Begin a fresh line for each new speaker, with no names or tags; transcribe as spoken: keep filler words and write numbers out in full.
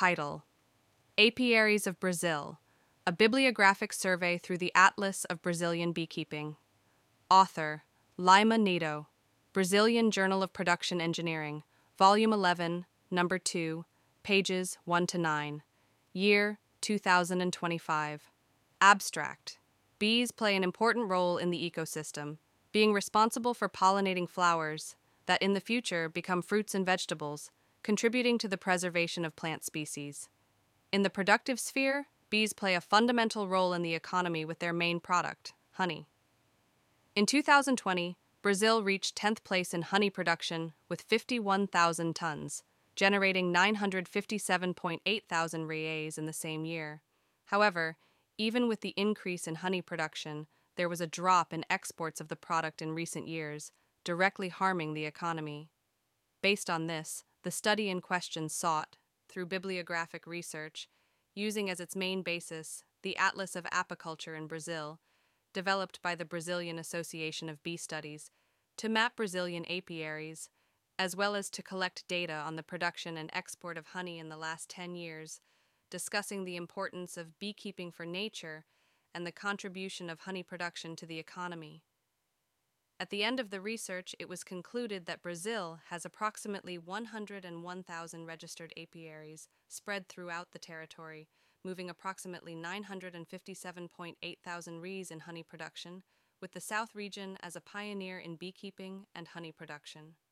Title: Apiaries of Brazil, a bibliographic survey through the Atlas of Brazilian Beekeeping. Author: Lima Neto, Brazilian Journal of Production Engineering, Volume eleven, Number two, pages one to nine. Year two thousand twenty-five. Abstract: Bees play an important role in the ecosystem, being responsible for pollinating flowers that in the future become fruits and vegetables, contributing to the preservation of plant species. In the productive sphere, bees play a fundamental role in the economy with their main product, honey. In two thousand twenty, Brazil reached tenth place in honey production with fifty-one thousand tons, generating nine hundred fifty-seven point eight thousand reais in the same year. However, even with the increase in honey production, there was a drop in exports of the product in recent years, directly harming the economy. Based on this, the study in question sought, through bibliographic research, using as its main basis the Atlas of Apiculture in Brazil, developed by the Brazilian Association of Bee Studies, to map Brazilian apiaries, as well as to collect data on the production and export of honey in the last ten years, discussing the importance of beekeeping for nature and the contribution of honey production to the economy. At the end of the research, it was concluded that Brazil has approximately one hundred one thousand registered apiaries spread throughout the territory, moving approximately nine hundred fifty-seven point eight thousand rees in honey production, with the South region as a pioneer in beekeeping and honey production.